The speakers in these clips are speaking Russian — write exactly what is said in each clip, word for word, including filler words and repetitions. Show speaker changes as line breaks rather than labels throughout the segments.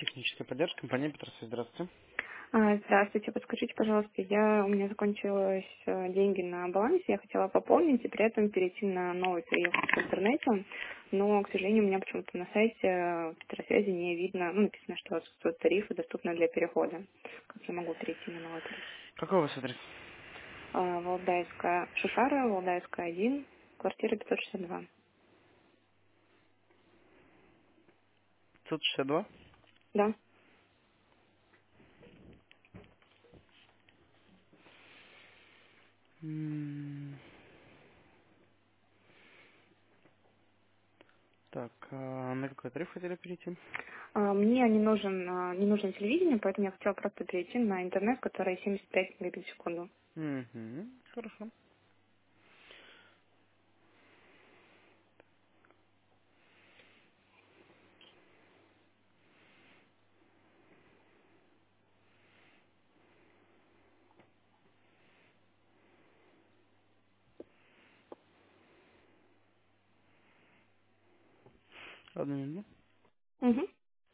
Техническая поддержка, компания Петросвязь. Здравствуйте.
А, Здравствуйте, подскажите, пожалуйста, я, у меня закончились э, деньги на балансе, я хотела пополнить и при этом перейти на новый тариф в интернете, но, к сожалению, у меня почему-то на сайте э, Петросвязи не видно, ну, написано, что отсутствуют тарифы, доступны для перехода. Как я могу перейти на новый тариф?
Какой у вас адрес?
А, Валдайская, Шушара, Валдайская, один, квартира пятьсот шестьдесят два.
пятьсот шестьдесят два.
Да.
М, Так, а на какой тариф хотели перейти?
А, Мне не нужен, а, не нужно телевидение, поэтому я хотела просто перейти на интернет, который семьдесят пять мегабит в секунду.
Угу, хорошо. Одну минуту.
Угу.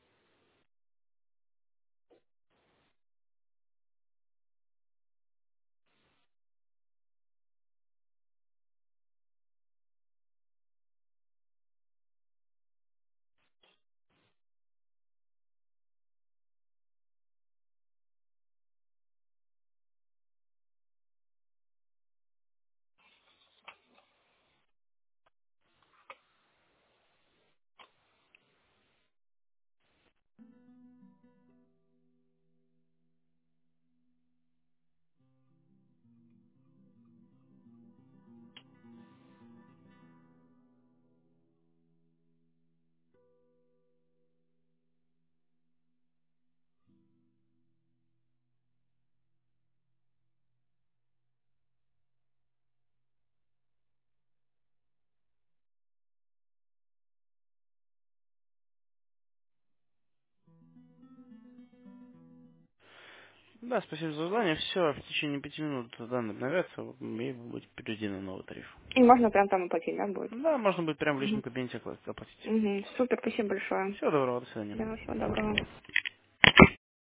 Да, спасибо за задание. Все, в течение пяти минут данные обновятся, вот, и вы будете переведены на новый тариф.
И можно прям там оплатить, да, будет?
Да, можно будет прямо в
Угу.
личном кабинете оплатить.
Угу. Супер, спасибо большое.
Всего доброго, до свидания.
Да, всего доброго.